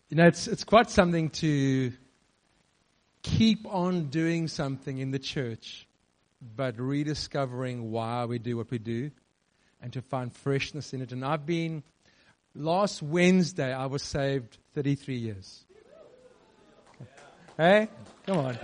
It's quite something to keep on doing something in the church, but rediscovering why we do what we do and to find freshness in it. And last Wednesday, I was saved 33 years. Hey? Come on.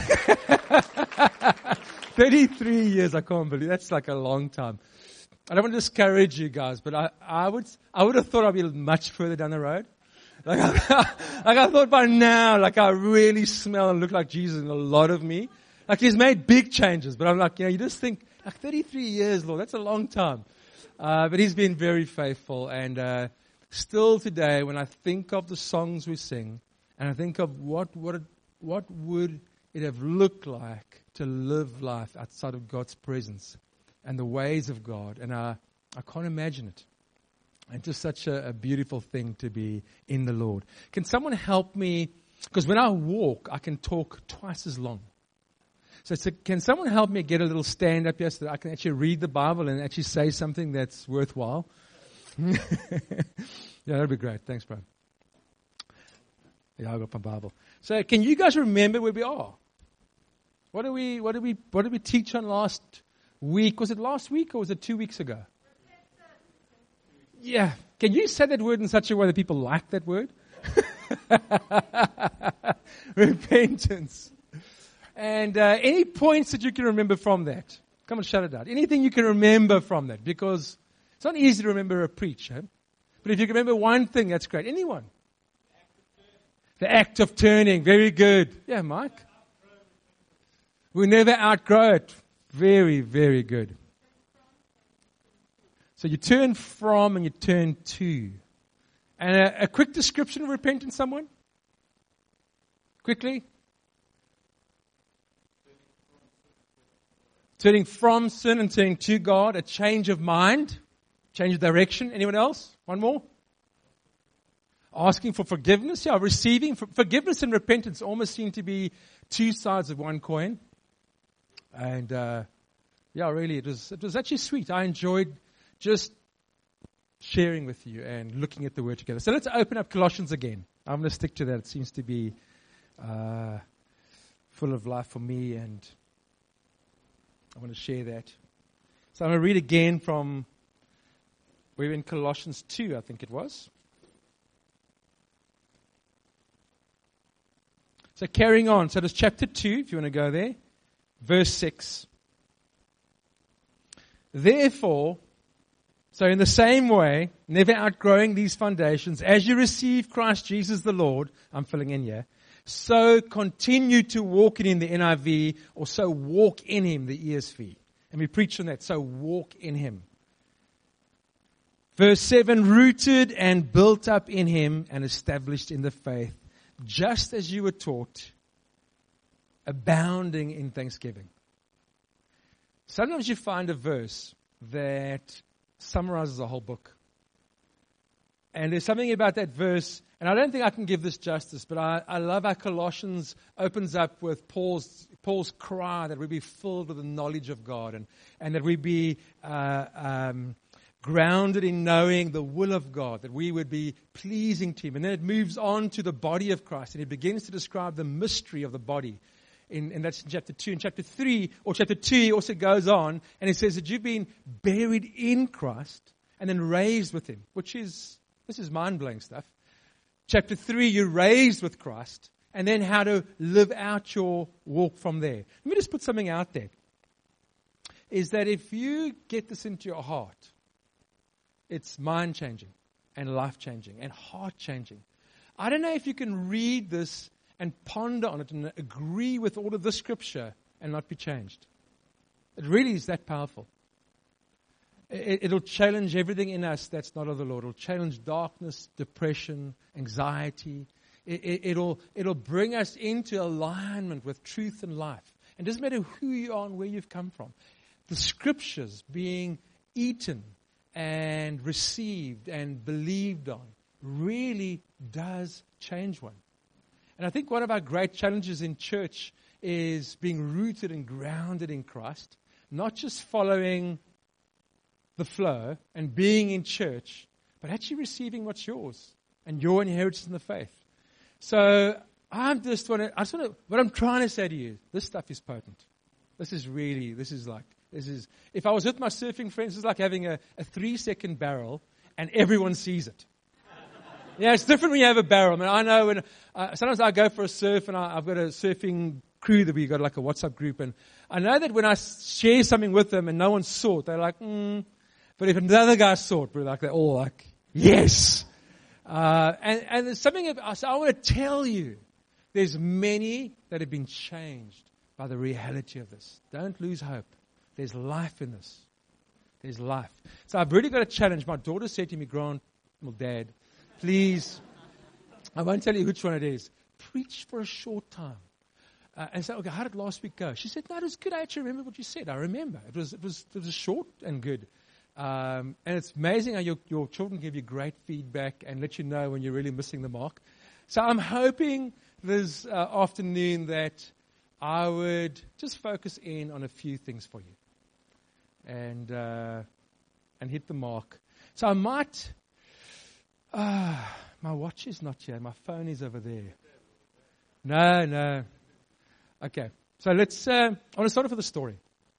33 years, I can't believe. That's like a long time. I don't want to discourage you guys, but I would have thought I'd be much further down the road. Like I thought by now, like I really smell and look like Jesus in a lot of me. Like He's made big changes, but I'm like, you just think, like 33 years, Lord, that's a long time. But He's been very faithful, and still today, when I think of the songs we sing, and I think of what would it have looked like to live life outside of God's presence and the ways of God, and I can't imagine it. And just such a beautiful thing to be in the Lord. Can someone help me? Because when I walk, I can talk twice as long. So can someone help me get a little stand up here so that I can actually read the Bible and actually say something that's worthwhile? Yeah, that'd be great. Thanks, bro. Yeah, I got my Bible. So can you guys remember where we are? What did we teach on last week? Was it last week or was it 2 weeks ago? Yeah. Can you say that word in such a way that people like that word? Repentance. And any points that you can remember from that? Come and shout it out. Anything you can remember from that? Because it's not easy to remember a preach. But if you can remember one thing, that's great. Anyone? The act of turning. Very good. Yeah, Mike. We never outgrow it. Very, very good. So you turn from and you turn to. And a quick description of repentance, someone? Quickly. Turning from sin and turning to God. A change of mind. Change of direction. Anyone else? One more. Asking for forgiveness. Yeah, receiving. Forgiveness and repentance almost seem to be two sides of one coin. And yeah, really, it was actually sweet. I enjoyed just sharing with you and looking at the Word together. So let's open up Colossians again. I'm going to stick to that. It seems to be full of life for me, and I want to share that. So I'm going to read again from, we're in Colossians 2, I think it was. So carrying on. So there's chapter 2, if you want to go there. Verse 6. Therefore, so in the same way, never outgrowing these foundations, as you receive Christ Jesus the Lord, I'm filling in here, so continue to walk in Him, the NIV, or so walk in Him, the ESV. And we preach on that, so walk in Him. Verse 7, rooted and built up in Him and established in the faith, just as you were taught, abounding in thanksgiving. Sometimes you find a verse that summarizes a whole book. And there's something about that verse, and I don't think I can give this justice, but I love how Colossians opens up with Paul's cry that we be filled with the knowledge of God and that we be grounded in knowing the will of God, that we would be pleasing to Him. And then it moves on to the body of Christ, and it begins to describe the mystery of the body. And that's in chapter 2. In chapter 3, or chapter 2, he also goes on, and it says that you've been buried in Christ and then raised with Him, this is mind-blowing stuff. Chapter 3, you're raised with Christ, and then how to live out your walk from there. Let me just put something out there. Is that if you get this into your heart, it's mind-changing and life-changing and heart-changing. I don't know if you can read this and ponder on it and agree with all of the Scripture and not be changed. It really is that powerful. It'll challenge everything in us that's not of the Lord. It'll challenge darkness, depression, anxiety. It'll bring us into alignment with truth and life. And it doesn't matter who you are and where you've come from. The Scriptures being eaten and received and believed on really does change one. And I think one of our great challenges in church is being rooted and grounded in Christ, not just following the flow and being in church, but actually receiving what's yours and your inheritance in the faith. So what I'm trying to say to you, this stuff is potent. If I was with my surfing friends, it's like having a 3-second barrel and everyone sees it. Yeah, it's different when you have a barrel. I mean, I know when, sometimes I go for a surf and I've got a surfing crew that we got like a WhatsApp group, and I know that when I share something with them and no one saw it, they're like, But if another guy saw it, they're all like, yes. And there's something so I want to tell you, there's many that have been changed by the reality of this. Don't lose hope. There's life in this. There's life. So I've really got a challenge. My daughter said to me, Dad, please, I won't tell you which one it is. Preach for a short time. And so, okay, how did last week go? She said, no, it was good. I actually remember what you said. I remember. It was short and good. And it's amazing how your children give you great feedback and let you know when you're really missing the mark. So I'm hoping this afternoon that I would just focus in on a few things for you and hit the mark. So I might, my watch is not here. My phone is over there. No. Okay. So I want to start off with a story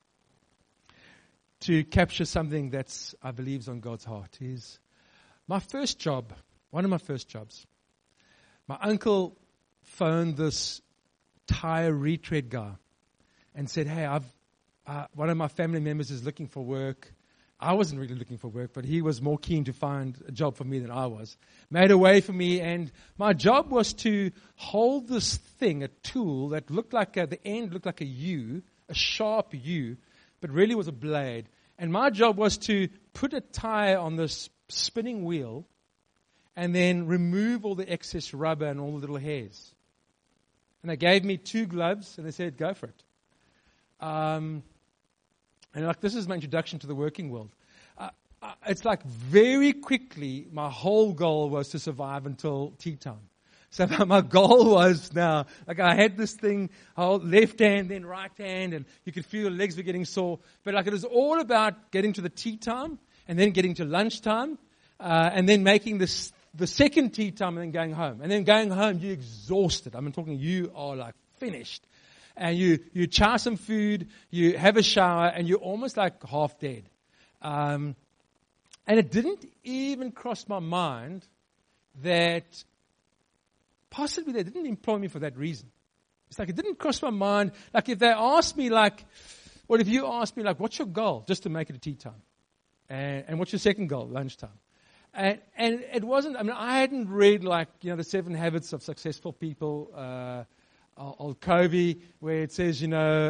to capture something that's, I believe, is on God's heart. Is my first job, one of my first jobs. My uncle phoned this tire retread guy and said, hey, one of my family members is looking for work. I wasn't really looking for work, but he was more keen to find a job for me than I was. Made a way for me, and my job was to hold this thing, a tool that looked like the end looked like a U, a sharp U, but really was a blade. And my job was to put a tire on this spinning wheel and then remove all the excess rubber and all the little hairs. And they gave me 2 gloves, and they said, go for it. And this is my introduction to the working world. It's like very quickly, my whole goal was to survive until tea time. So my goal was now, like I had this thing, left hand, then right hand, and you could feel your legs were getting sore. But like it was all about getting to the tea time, and then getting to lunchtime, and then making the second tea time, and then going home. And then going home, you're exhausted. I'm talking you are like finished. And you chow some food, you have a shower, and you're almost like half dead. And it didn't even cross my mind that possibly they didn't employ me for that reason. It's like it didn't cross my mind. Like if they asked me if you asked me what's your goal? Just to make it a tea time. And what's your second goal? Lunchtime. And it wasn't, I hadn't read the 7 Habits of Successful People, old Covey, where it says,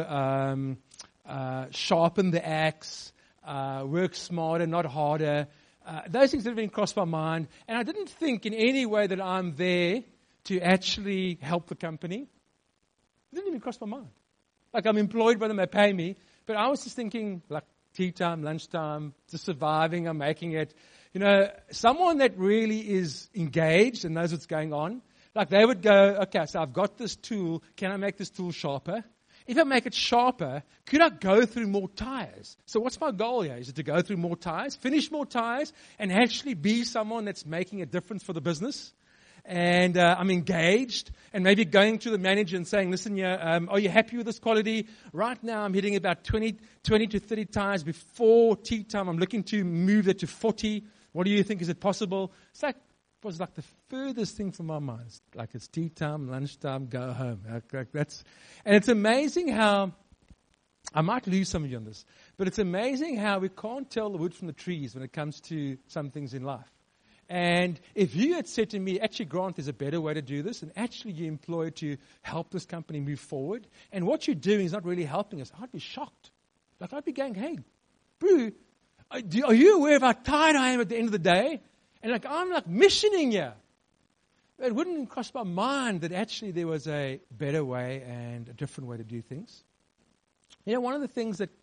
sharpen the axe, work smarter, not harder. Those things didn't even cross my mind. And I didn't think in any way that I'm there to actually help the company. It didn't even cross my mind. Like I'm employed by them, they pay me. But I was just thinking tea time, lunchtime, just surviving, I'm making it. Someone that really is engaged and knows what's going on, they would go, okay, so I've got this tool. Can I make this tool sharper? If I make it sharper, could I go through more tires? So what's my goal here? Is it to go through more tires, finish more tires, and actually be someone that's making a difference for the business? And I'm engaged, and maybe going to the manager and saying, listen, are you happy with this quality? Right now I'm hitting about 20 to 30 tires before tea time. I'm looking to move that to 40. What do you think? Is it possible? It was the furthest thing from my mind. It's tea time, lunchtime, go home. And it's amazing how, I might lose some of you on this, but it's amazing how we can't tell the wood from the trees when it comes to some things in life. And if you had said to me, actually, Grant, there's a better way to do this, and actually you're employed to help this company move forward, and what you're doing is not really helping us, I'd be shocked. I'd be going, hey, bro, are you aware of how tired I am at the end of the day? And I'm missioning you. It wouldn't cross my mind that actually there was a better way and a different way to do things. One of the things that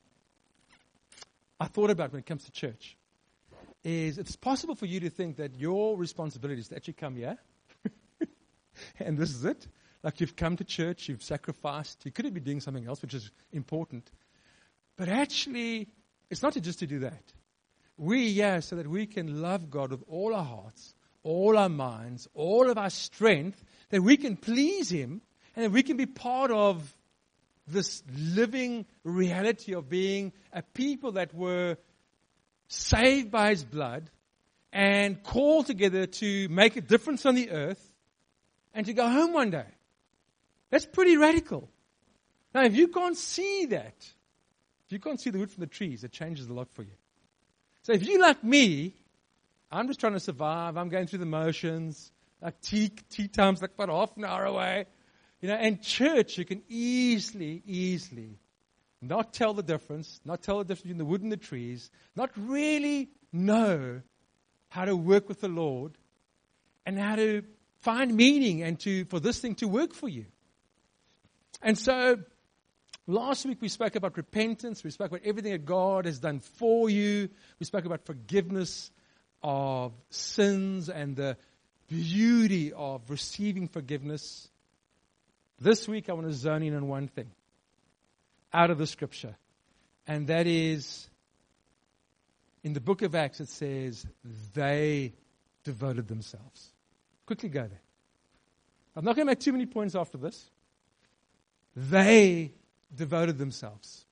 I thought about when it comes to church is it's possible for you to think that your responsibility is to actually come here. And this is it. You've come to church, you've sacrificed. You could be doing something else, which is important. But actually, it's not just to do that. We're here so that we can love God with all our hearts, all our minds, all of our strength, that we can please Him, and that we can be part of this living reality of being a people that were saved by His blood and called together to make a difference on the earth and to go home one day. That's pretty radical. Now, if you can't see that, if you can't see the wood from the trees, it changes a lot for you. So if you're like me, I'm just trying to survive. I'm going through the motions. Like tea time's like about half an hour away. And church, you can easily not tell the difference between the wood and the trees, not really know how to work with the Lord and how to find meaning and for this thing to work for you. And so, last week we spoke about repentance. We spoke about everything that God has done for you. We spoke about forgiveness of sins and the beauty of receiving forgiveness. This week I want to zone in on one thing out of the scripture. And that is, in the book of Acts it says, they devoted themselves. Quickly go there. I'm not going to make too many points after this. They devoted themselves.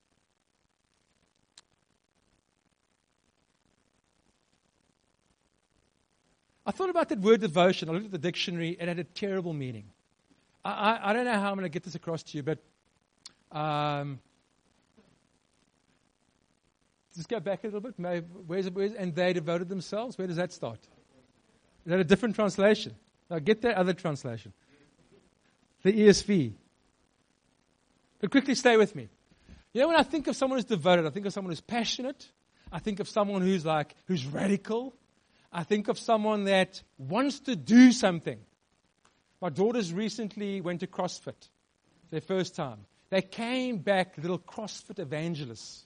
I thought about that word devotion. I looked at the dictionary. It had a terrible meaning. I don't know how I'm going to get this across to you, but just go back a little bit. Where's and they devoted themselves? Where does that start? Is that a different translation? Now get that other translation. The ESV. But quickly stay with me. When I think of someone who's devoted, I think of someone who's passionate. I think of someone who's radical. I think of someone that wants to do something. My daughters recently went to CrossFit, their first time. They came back little CrossFit evangelists.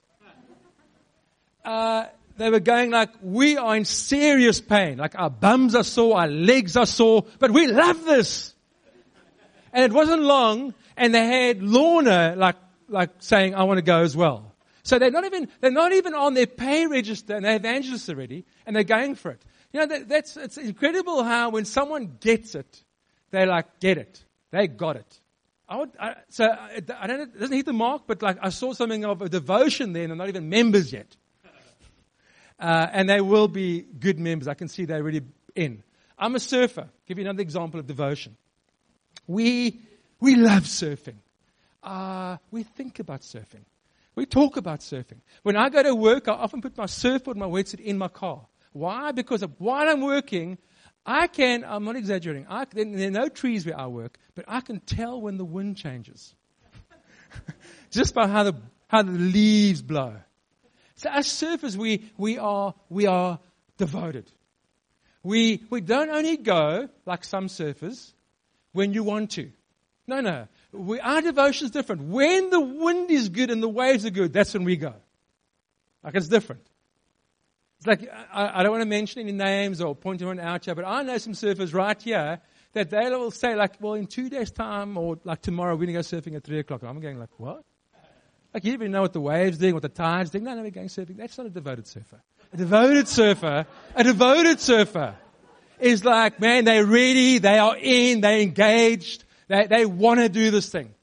They were going like, we are in serious pain. Like our bums are sore, our legs are sore, but we love this. And it wasn't long, and they had Lorna like saying, I want to go as well. So they're not even on their pay register, and they're evangelists already, and they're going for it. It's incredible how when someone gets it, they get it. They got it. It doesn't hit the mark, but I saw something of a devotion there, and they're not even members yet. And they will be good members. I can see they're already in. I'm a surfer. Give you another example of devotion. We love surfing. We think about surfing. We talk about surfing. When I go to work, I often put my surfboard and my wetsuit in my car. Why? Because while I'm working, I'm not exaggerating, there are no trees where I work, but I can tell when the wind changes. Just by how the leaves blow. So as surfers, we are devoted. We don't only go, like some surfers, when you want to. No. Our devotion is different. When the wind is good and the waves are good, that's when we go. It's different. It's like, I don't want to mention any names or point anyone out here, but I know some surfers right here that they will say in 2 days' time or tomorrow we're going to go surfing at 3 o'clock. And I'm going what? You don't even know what the waves doing, what the tide's doing. No, we're going surfing. That's not a devoted surfer. A devoted surfer is they're ready, they are in, they're engaged, they want to do this thing.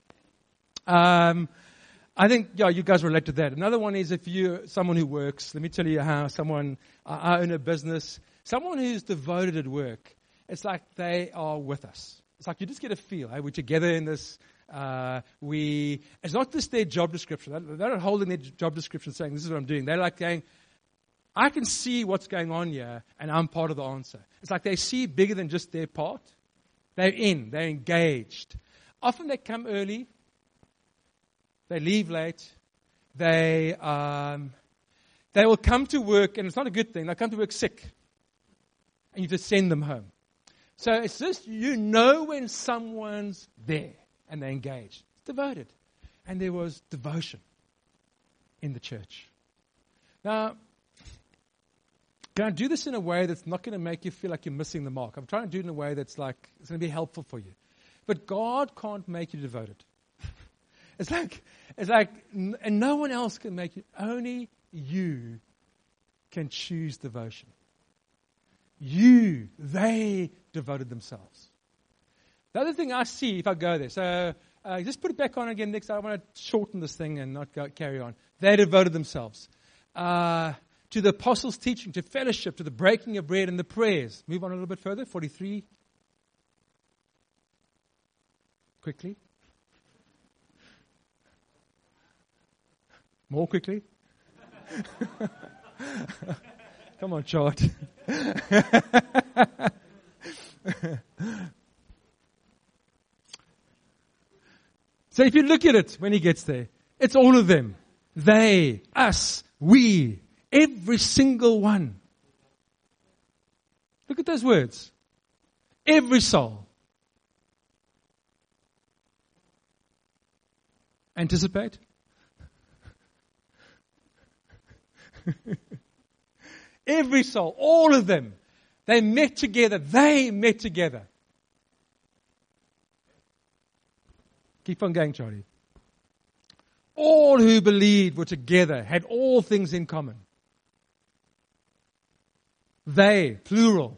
I think, you guys relate to that. Another one is if you're someone who works, let me tell you how I own a business, someone who's devoted at work, it's like they are with us. It's like you just get a feel, we're together in this, it's not just their job description. They're not holding their job description saying, this is what I'm doing. They're going, I can see what's going on here, and I'm part of the answer. It's like they see bigger than just their part. They're engaged. Often they come early. They leave late. They will come to work, and it's not a good thing. They'll come to work sick, and you just send them home. So it's just, when someone's there, and they're engaged. It's devoted. And there was devotion in the church. Now, can I do this in a way that's not going to make you feel like you're missing the mark? I'm trying to do it in a way that's it's going to be helpful for you. But God can't make you devoted. It's like, and no one else can make you. Only you can choose devotion. They devoted themselves. The other thing I see if I go there, so just put it back on again next. I want to shorten this thing and not carry on. They devoted themselves to the apostles' teaching, to fellowship, to the breaking of bread and the prayers. Move on a little bit further, 43. Quickly. More quickly. Come on, chart. So if you look at it when he gets there, it's all of them. They, us, we, every single one. Look at those words. Every soul. Anticipate? Every soul, all of them, they met together. They met together. Keep on going, Charlie. All who believed were together, had all things in common. They, plural.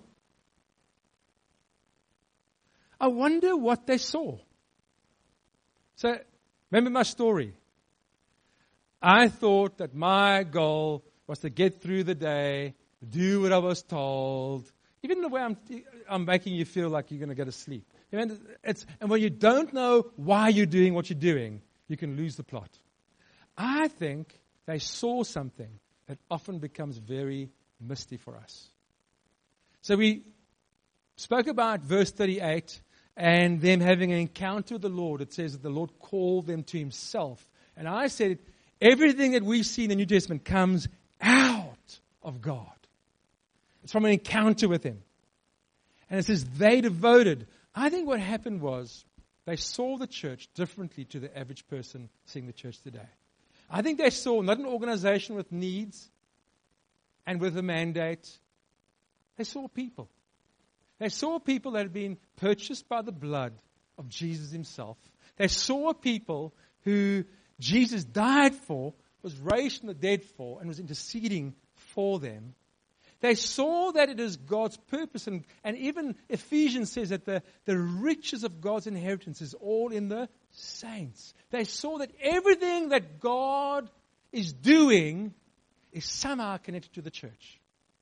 I wonder what they saw. So, remember my story. I thought that my goal was to get through the day, do what I was told. Even the way I'm making you feel like you're going to go to sleep. And when you don't know why you're doing what you're doing, you can lose the plot. I think they saw something that often becomes very misty for us. So we spoke about verse 38 and them having an encounter with the Lord. It says that the Lord called them to himself. And I said, everything that we see in the New Testament comes out of God. It's from an encounter with him. And it says they devoted. I think what happened was they saw the church differently to the average person seeing the church today. I think they saw not an organization with needs and with a mandate. They saw people. They saw people that had been purchased by the blood of Jesus himself. They saw people who Jesus died for, was raised from the dead for, and was interceding for them. They saw that it is God's purpose, and even Ephesians says that the riches of God's inheritance is all in the saints. They saw that everything that God is doing is somehow connected to the church.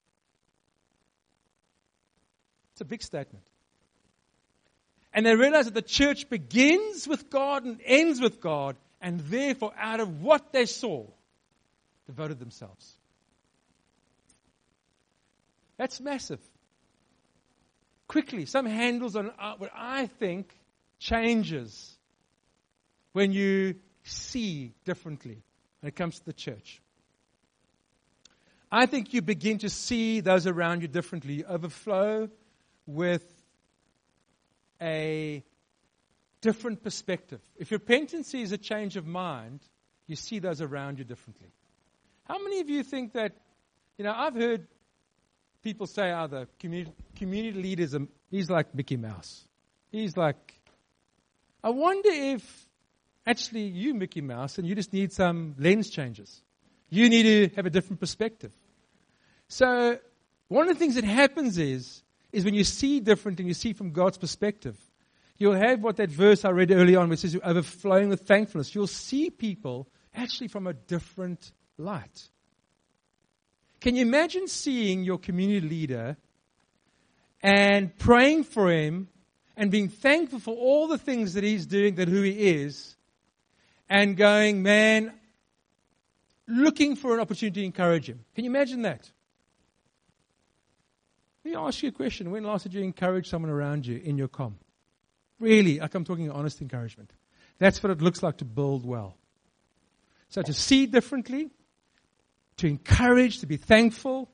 It's a big statement. And they realized that the church begins with God and ends with God, and therefore out of what they saw, devoted themselves. That's massive. Quickly, some handles on what I think changes when you see differently when it comes to the church. I think you begin to see those around you differently. You overflow with a different perspective. If repentance is a change of mind, you see those around you differently. How many of you think that, I've heard people say, the community leaders, he's like Mickey Mouse. He's like, I wonder if actually you, Mickey Mouse, and you just need some lens changes. You need to have a different perspective. So one of the things that happens is when you see different and you see from God's perspective, you'll have what that verse I read early on, which says you're overflowing with thankfulness. You'll see people actually from a different light. Can you imagine seeing your community leader and praying for him and being thankful for all the things that he's doing, that who he is, and going, man, looking for an opportunity to encourage him? Can you imagine that? Let me ask you a question. When last did you encourage someone around you in your comm? Really, like I'm talking honest encouragement. That's what it looks like to build well. So to see differently, to encourage, to be thankful.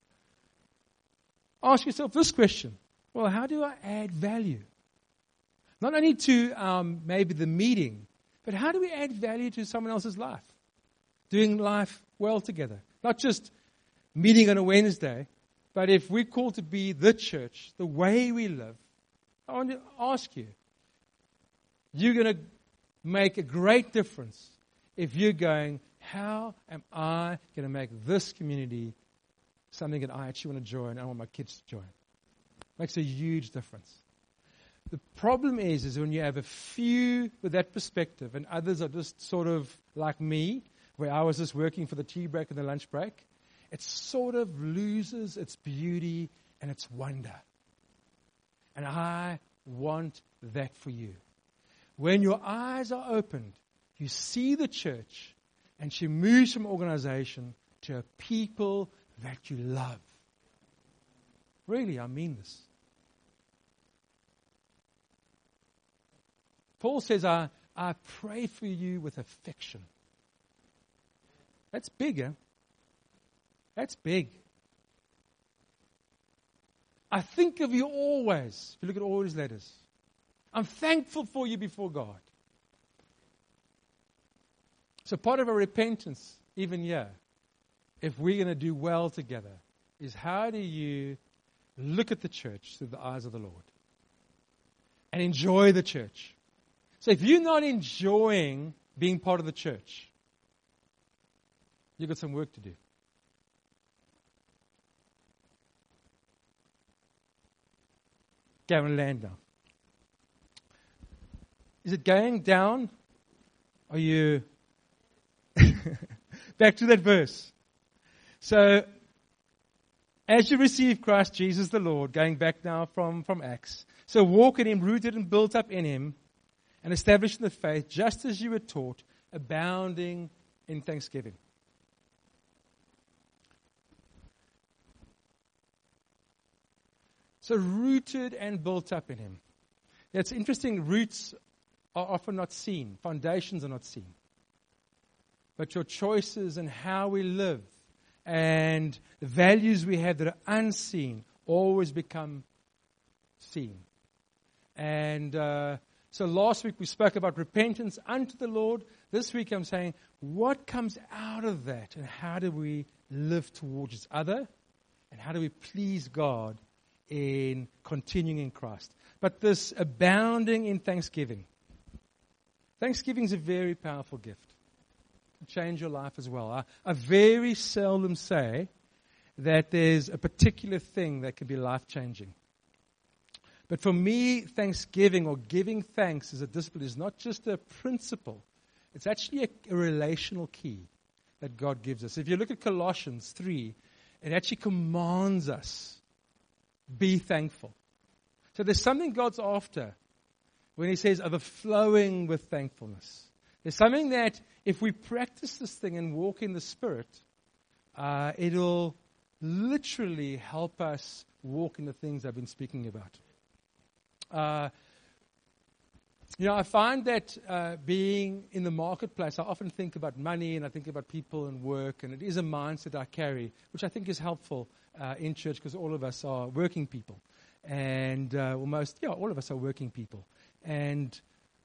Ask yourself this question. Well, how do I add value? Not only to maybe the meeting, but how do we add value to someone else's life? Doing life well together. Not just meeting on a Wednesday, but if we're called to be the church, the way we live, I want to ask you, you're going to make a great difference if you're going, how am I going to make this community something that I actually want to join and I want my kids to join? Makes a huge difference. The problem is when you have a few with that perspective and others are just sort of like me, where I was just working for the tea break and the lunch break, it sort of loses its beauty and its wonder. And I want that for you. When your eyes are opened, you see the church, and she moves from organization to a people that you love. Really, I mean this. Paul says, I pray for you with affection. That's bigger. That's big. I think of you always. If you look at all his letters. I'm thankful for you before God. So part of our repentance, even here, if we're going to do well together, is how do you look at the church through the eyes of the Lord and enjoy the church? So if you're not enjoying being part of the church, you've got some work to do. Okay, I'm going to land now. Is it going down? Are you... Back to that verse. So, as you receive Christ Jesus the Lord, going back now from Acts, so walk in Him, rooted and built up in Him, and established in the faith, just as you were taught, abounding in thanksgiving. So rooted and built up in Him. It's interesting, roots are often not seen. Foundations are not seen. But your choices and how we live and the values we have that are unseen always become seen. And so last week we spoke about repentance unto the Lord. This week I'm saying, what comes out of that and how do we live towards each other? And how do we please God in continuing in Christ? But this abounding in thanksgiving. Thanksgiving is a very powerful gift. It can change your life as well. I very seldom say that there's a particular thing that can be life-changing. But for me, thanksgiving or giving thanks as a discipline is not just a principle. It's actually a relational key that God gives us. If you look at Colossians 3, it actually commands us, be thankful. So there's something God's after when He says overflowing with thankfulness. There's something that if we practice this thing and walk in the Spirit, it'll literally help us walk in the things I've been speaking about. I find that being in the marketplace, I often think about money and I think about people and work, and it is a mindset I carry, which I think is helpful in church because all of us are working people. And all of us are working people. And,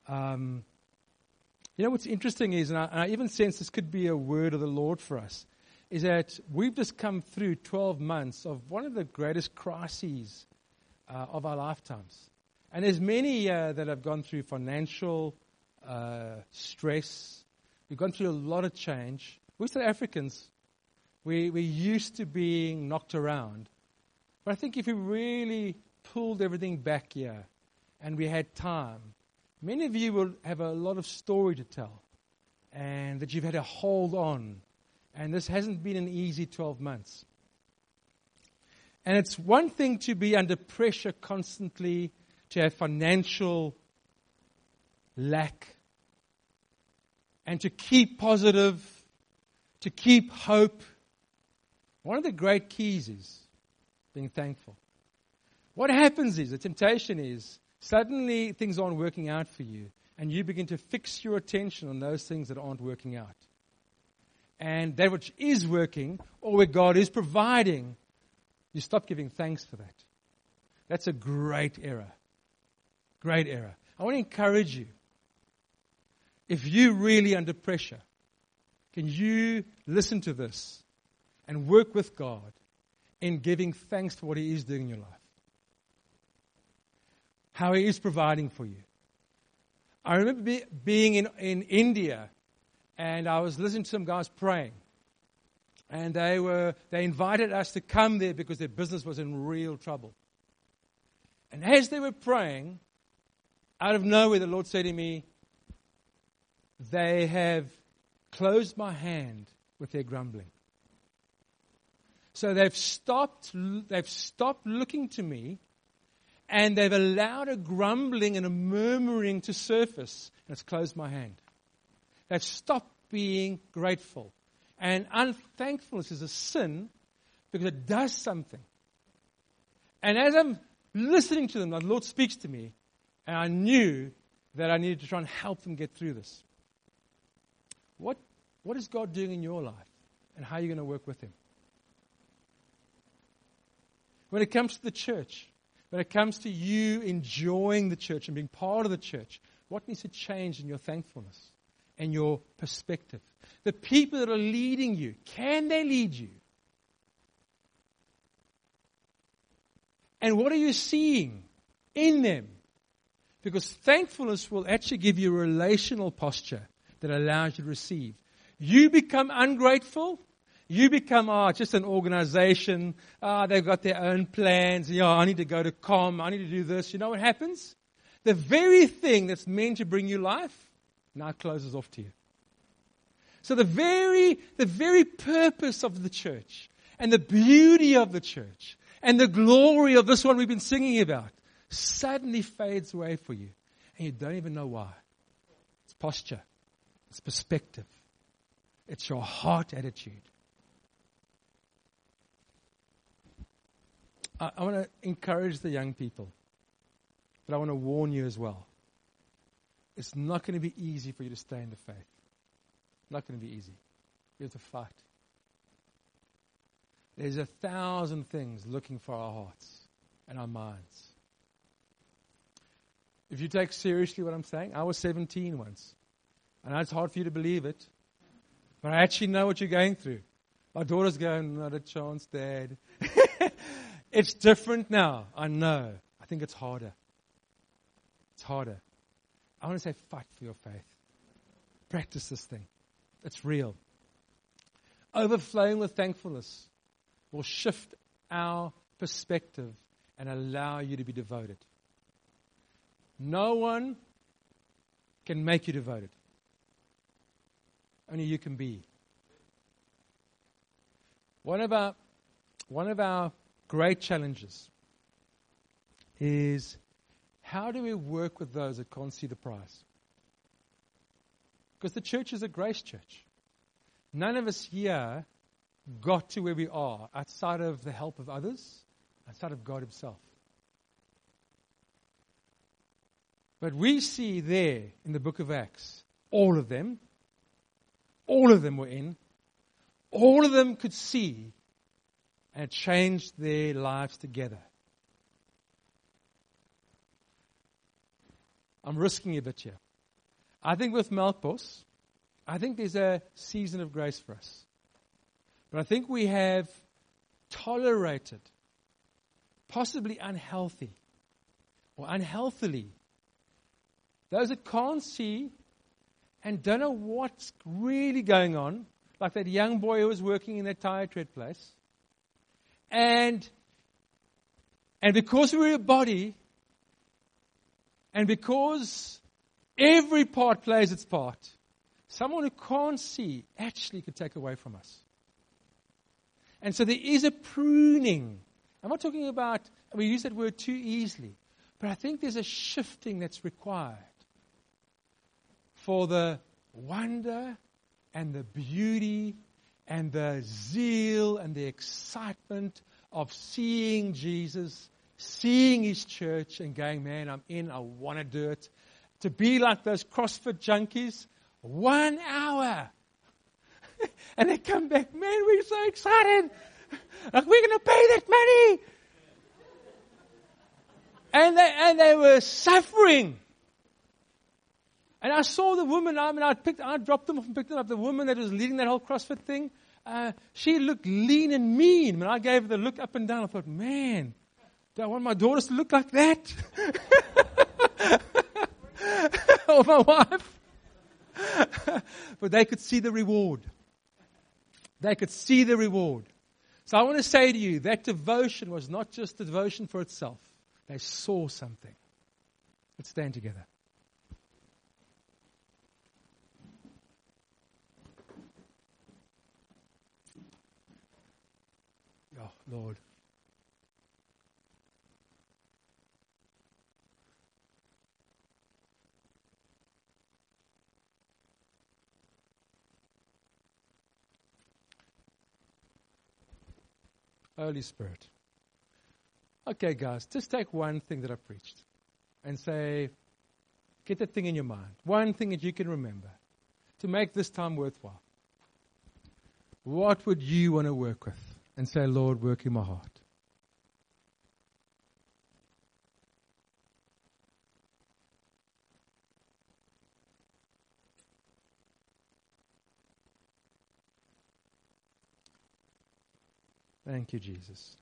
what's interesting is, and I even sense this could be a word of the Lord for us, is that we've just come through 12 months of one of the greatest crises of our lifetimes. And there's many that have gone through financial stress. We've gone through a lot of change. We're South Africans. We're used to being knocked around. But I think if we really pulled everything back here and we had time, many of you will have a lot of story to tell and that you've had to hold on. And this hasn't been an easy 12 months. And it's one thing to be under pressure constantly, to have financial lack, and to keep positive, to keep hope. One of the great keys is being thankful. What happens is, the temptation is, suddenly things aren't working out for you, and you begin to fix your attention on those things that aren't working out. And that which is working, or where God is providing, you stop giving thanks for that. That's a great error. Great error. I want to encourage you. If you're really under pressure, can you listen to this and work with God in giving thanks for what He is doing in your life? How He is providing for you. I remember being in India, and I was listening to some guys praying. And they invited us to come there because their business was in real trouble. And as they were praying, Out of nowhere, the Lord said to me, they have closed my hand with their grumbling. So they've stopped looking to me, and they've allowed a grumbling and a murmuring to surface, and it's closed my hand. They've stopped being grateful. And unthankfulness is a sin because it does something. And as I'm listening to them, the Lord speaks to me, and I knew that I needed to try and help them get through this. What is God doing in your life, and how are you going to work with Him? When it comes to the church, when it comes to you enjoying the church and being part of the church, what needs to change in your thankfulness and your perspective? The people that are leading you, can they lead you? And what are you seeing in them? Because thankfulness will actually give you a relational posture that allows you to receive. You become ungrateful. You become, just an organization. They've got their own plans. I need to go to COM. I need to do this. You know what happens? The very thing that's meant to bring you life now closes off to you. So the very purpose of the church and the beauty of the church and the glory of this one we've been singing about suddenly fades away for you. And you don't even know why. It's posture. It's perspective. It's your heart attitude. I want to encourage the young people, but I want to warn you as well. It's not going to be easy for you to stay in the faith. Not going to be easy. You have to fight. There's 1,000 things looking for our hearts and our minds. If you take seriously what I'm saying, I was 17 once. I know it's hard for you to believe it, but I actually know what you're going through. My daughter's going, not a chance, Dad. It's different now. I know. I think it's harder. It's harder. I want to say fight for your faith. Practice this thing. It's real. Overflowing with thankfulness will shift our perspective and allow you to be devoted. No one can make you devoted. Only you can be. One of our great challenges is, how do we work with those that can't see the prize? Because the church is a grace church. None of us here got to where we are outside of the help of others, outside of God Himself. But we see there in the book of Acts, all of them were in, all of them could see, and it changed their lives together. I'm risking a bit here. I think with Melkbos, I think there's a season of grace for us. But I think we have tolerated, possibly unhealthy or unhealthily, those that can't see and don't know what's really going on, like that young boy who was working in that tire tread place. And because we're a body, and because every part plays its part, someone who can't see actually could take away from us. And so there is a pruning. I'm not talking about, we use that word too easily, but I think there's a shifting that's required for the wonder and the beauty and the zeal and the excitement of seeing Jesus, seeing His church and going, man, I'm in, I want to do it. To be like those CrossFit junkies, 1 hour. And they come back, man, we're so excited. Like, we're going to pay that money. And they were suffering. And I saw the woman, I dropped them off and picked them up. The woman that was leading that whole CrossFit thing, she looked lean and mean. When I gave her the look up and down, I thought, man, do I want my daughters to look like that? Or my wife? But they could see the reward. They could see the reward. So I want to say to you, that devotion was not just a devotion for itself. They saw something. Let's stand together. Oh, Lord. Holy Spirit. Okay, guys, just take one thing that I preached and say, get that thing in your mind. One thing that you can remember to make this time worthwhile. What would you want to work with? And say, Lord, work in my heart. Thank you, Jesus.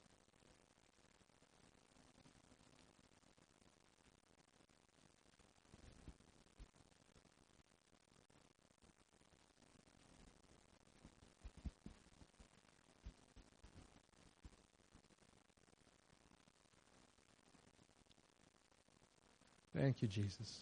Thank you, Jesus.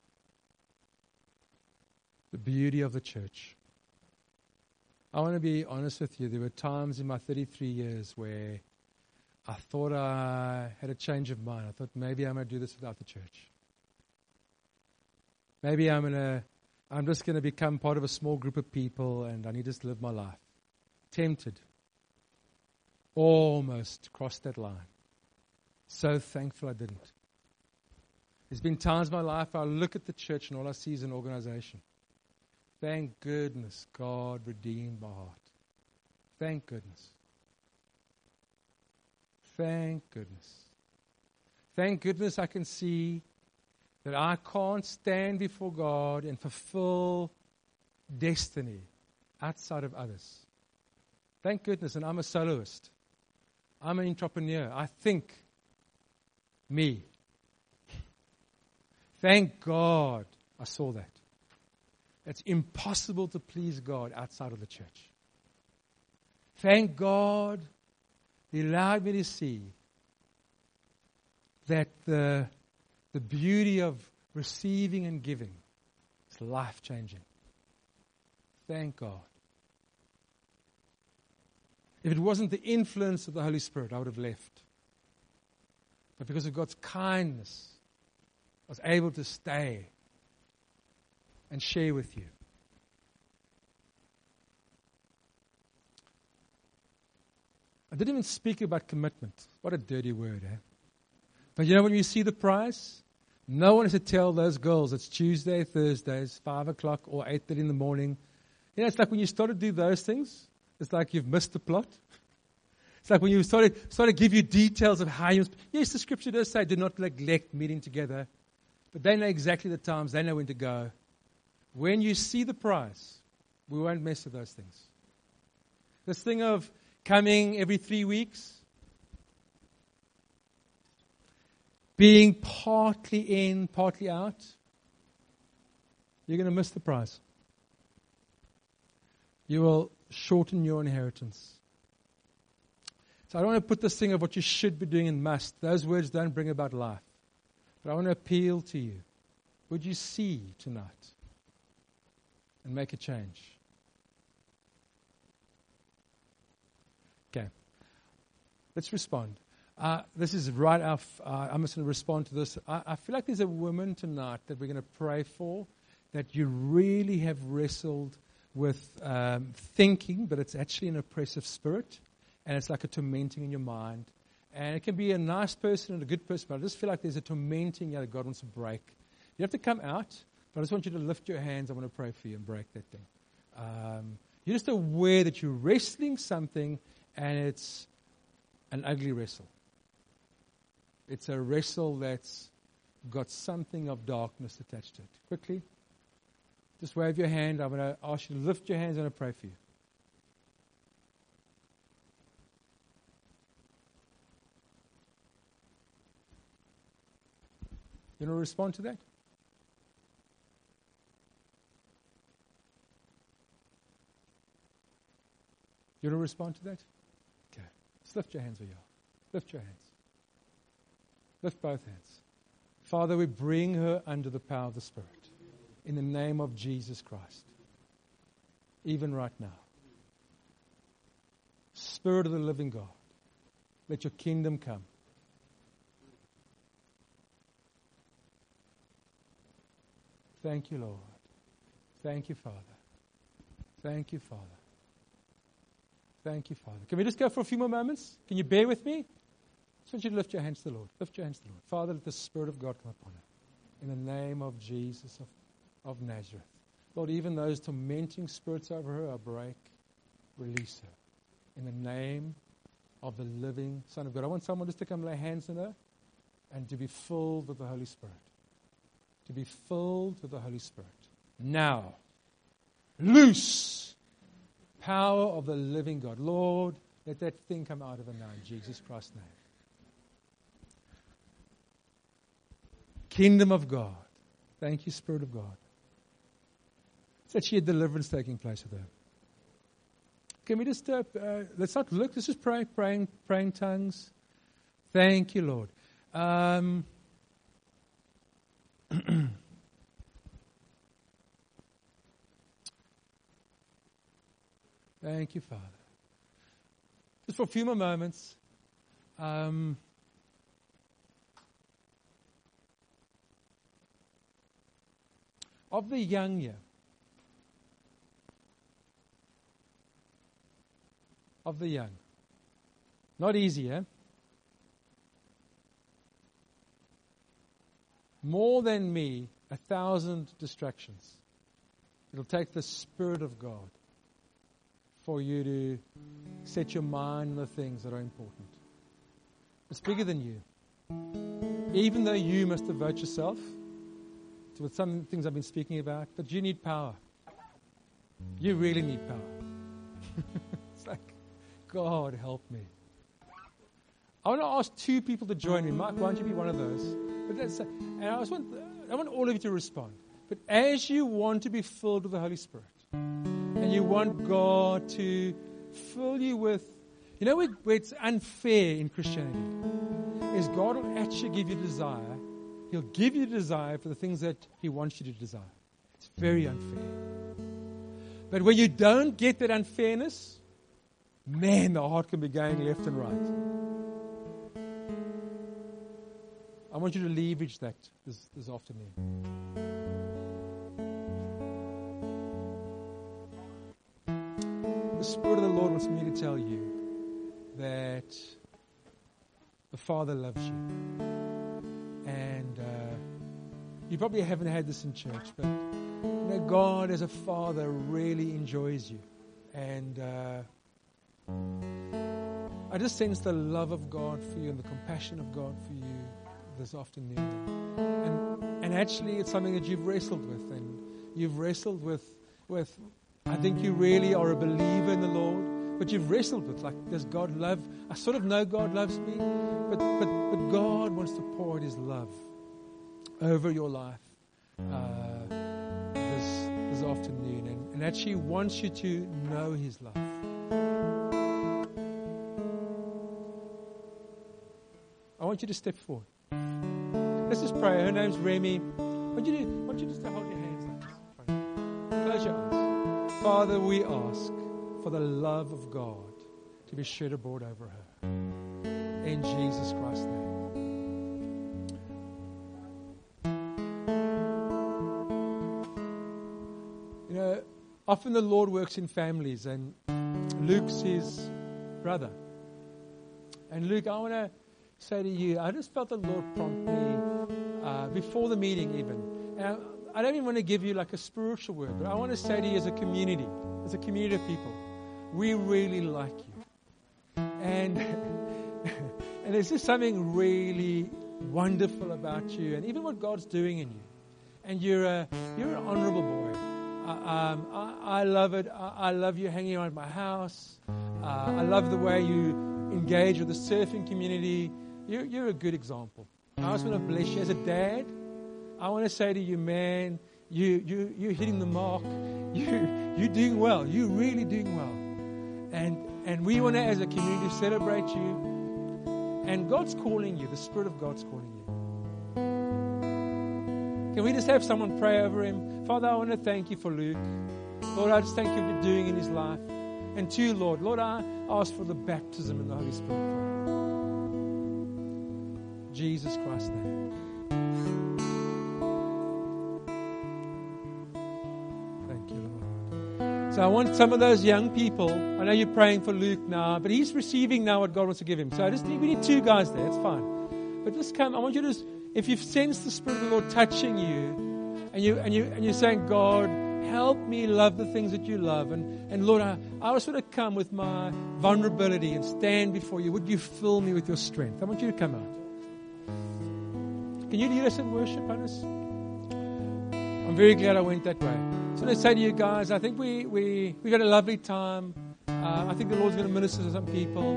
The beauty of the church. I want to be honest with you. There were times in my 33 years where I thought I had a change of mind. I thought maybe I'm going to do this without the church. Maybe I'm just going to become part of a small group of people and I need to just live my life. Tempted. Almost crossed that line. So thankful I didn't. There's been times in my life I look at the church and all I see is an organization. Thank goodness God redeemed my heart. Thank goodness. Thank goodness. Thank goodness I can see that I can't stand before God and fulfill destiny outside of others. Thank goodness, and I'm a soloist. I'm an entrepreneur. I think me. Thank God I saw that. It's impossible to please God outside of the church. Thank God He allowed me to see that the beauty of receiving and giving is life-changing. Thank God. If it wasn't the influence of the Holy Spirit, I would have left. But because of God's kindness, I was able to stay and share with you. I didn't even speak about commitment. What a dirty word, eh? But you know when you see the prize, no one has to tell those girls it's Tuesday, Thursdays, 5 o'clock or 8:30 in the morning. You know, it's like when you start to do those things, it's like you've missed the plot. It's like when you start to give you details of how you... Yes, the scripture does say, do not neglect meeting together. But they know exactly the times. They know when to go. When you see the prize, we won't mess with those things. This thing of coming every 3 weeks, being partly in, partly out, you're going to miss the prize. You will shorten your inheritance. So I don't want to put this thing of what you should be doing and must. Those words don't bring about life. But I want to appeal to you. Would you see tonight and make a change? Okay. Let's respond. This is right off. I'm just going to respond to this. I feel like there's a woman tonight that we're going to pray for that you really have wrestled with thinking, but it's actually an oppressive spirit, and it's like a tormenting in your mind. And it can be a nice person and a good person, but I just feel like there's a tormenting that God wants to break. You have to come out, but I just want you to lift your hands. I want to pray for you and break that thing. You're just aware that you're wrestling something, and it's an ugly wrestle. It's a wrestle that's got something of darkness attached to it. Quickly, just wave your hand. I'm going to ask you to lift your hands. I'm going to pray for you. You want to respond to that? You want to respond to that? Okay. Just lift your hands where you are. Lift your hands. Lift both hands. Father, we bring her under the power of the Spirit. In the name of Jesus Christ. Even right now. Spirit of the living God, let your kingdom come. Thank you, Lord. Thank you, Father. Thank you, Father. Thank you, Father. Can we just go for a few more moments? Can you bear with me? I just want you to lift your hands to the Lord. Lift your hands to the Lord. Father, let the Spirit of God come upon her. In the name of Jesus of Nazareth. Lord, even those tormenting spirits over her, I break, release her. In the name of the living Son of God. I want someone just to come lay hands on her and to be filled with the Holy Spirit. To be filled with the Holy Spirit. Now, loose power of the living God. Lord, let that thing come out of her now in Jesus Christ's name. Kingdom of God. Thank you, Spirit of God. It's actually a deliverance taking place with her. Can we just, let's not look, let's just pray, praying tongues. Thank you, Lord. Thank you, Father. Just for a few more moments. Of the young here. Of the young. Not easy, eh? More than me, 1,000 distractions. It'll take the Spirit of God for you to set your mind on the things that are important. It's bigger than you. Even though you must devote yourself to some things I've been speaking about, but you need power. You really need power. It's like, God, help me. I want to ask 2 people to join me. Mark, why don't you be one of those? But and I want all of you to respond. But as you want to be filled with the Holy Spirit, and you want God to fill you with, you know where it's unfair in Christianity, is God will actually give you desire. He'll give you desire for the things that He wants you to desire. It's very unfair. But when you don't get that unfairness, man, the heart can be going left and right. I want you to leverage that this afternoon. The Spirit of the Lord wants me to tell you that the Father loves you. And you probably haven't had this in church, but you know, God as a Father really enjoys you. And I just sense the love of God for you and the compassion of God for you this afternoon. And actually it's something that you've wrestled with. And you've wrestled with I think you really are a believer in the Lord, but you've wrestled with, like, does God love? I sort of know God loves me, but God wants to pour out His love over your life this afternoon, and actually wants you to know His love. I want you to step forward. Let's just pray. Her name's Remy. I want you just to hold your hands like this. Close your eyes. Father, we ask for the love of God to be shed abroad over her. In Jesus Christ's name. You know, often the Lord works in families, and Luke's his brother. And Luke, I want to say to you, I just felt the Lord prompt me before the meeting even. And I don't even want to give you like a spiritual word, but I want to say to you as a community of people, we really like you. And and there's just something really wonderful about you and even what God's doing in you. And you're an honorable boy. I love it. I love you hanging around my house. I love the way you engage with the surfing community. You're a good example. I just want to bless you as a dad. I want to say to you, man, you're hitting the mark. You're doing well. You're really doing well. And we want to, as a community, celebrate you. And God's calling you. The Spirit of God's calling you. Can we just have someone pray over him? Father, I want to thank you for Luke. Lord, I just thank you for what you're doing in his life. And to you, Lord, I ask for the baptism in the Holy Spirit. In Jesus Christ's name. Thank you, Lord. So I want some of those young people, I know you're praying for Luke now, but he's receiving now what God wants to give him. So we need 2 guys there, it's fine. But just come, I want you to, if you've sensed the Spirit of the Lord touching you, and you're saying, God, help me love the things that you love. And Lord, I also want to come with my vulnerability and stand before you. Would you fill me with your strength? I want you to come out. Can you lead us in worship, Hannes? I'm very glad I went that way. So let's say to you guys, I think we had a lovely time. I think the Lord's going to minister to some people.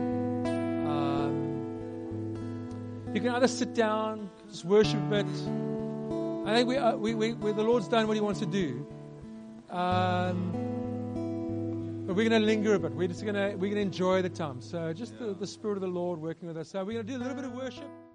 You can either sit down, just worship a bit. I think the Lord's done what He wants to do. But we're going to linger a bit. We're going to enjoy the time. So just the Spirit of the Lord working with us. So we're going to do a little bit of worship.